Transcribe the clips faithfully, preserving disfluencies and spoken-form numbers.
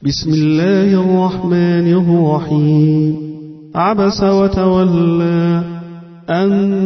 بسم الله الرحمن الرحيم. عبس وتولى أن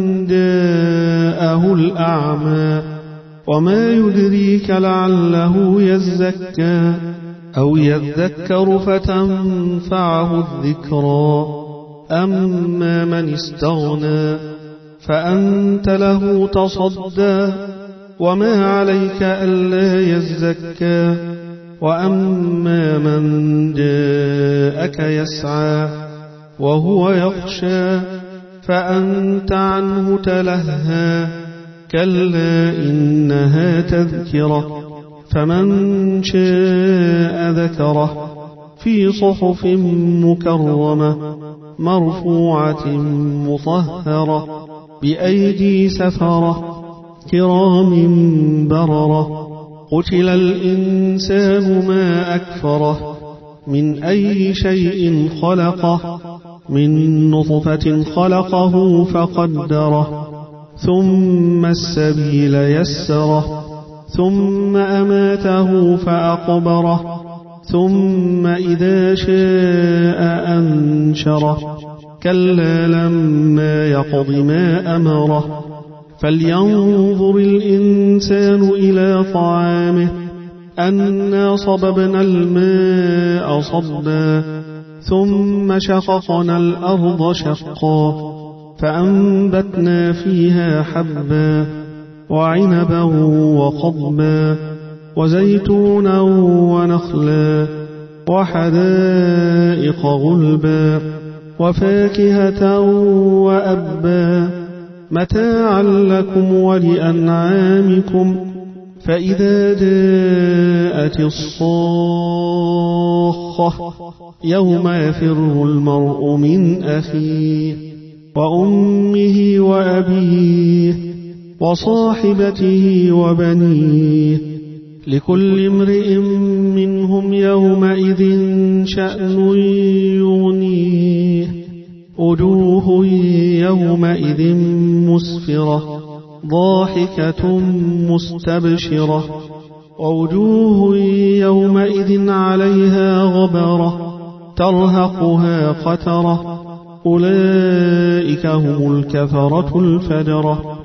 جاءه الأعمى وما يدريك لعله يزكى أو يذكر فتنفعه الذكرى. أما من استغنى فأنت له تصدى وما عليك ألا يزكى. وأما من جاءك يسعى وهو يخشى فأنت عنه تلهى. كلا إنها تذكرة فمن شاء ذكره في صحف مكرمة مرفوعة مطهرة بأيدي سفرة كرام بررة. قتل الإنسان ما أكفره من أي شيء خلقه من نطفة خلقه فقدره ثم السبيل يسره ثم أماته فأقبره ثم إذا شاء أنشره. كلا لما يقض ما أمره. فلينظر الإنسان إلى طعامه أنا صببنا الماء صبا ثم شققنا الأرض شقا فأنبتنا فيها حبا وعنبا وقضبا وزيتونا ونخلا وحدائق غلبا وفاكهة وأبا متاعا لكم ولأنعامكم. فإذا جاءت الصاخة يوم يفر المرء من أخيه وأمه وأبيه وصاحبته وبنيه لكل امرئ منهم يومئذ شأن يغنيه. وجوه يومئذ مسفرة ضاحكة مستبشرة ووجوه يومئذ عليها غبرة ترهقها قترة. أولئك هم الكفرة الفجرة.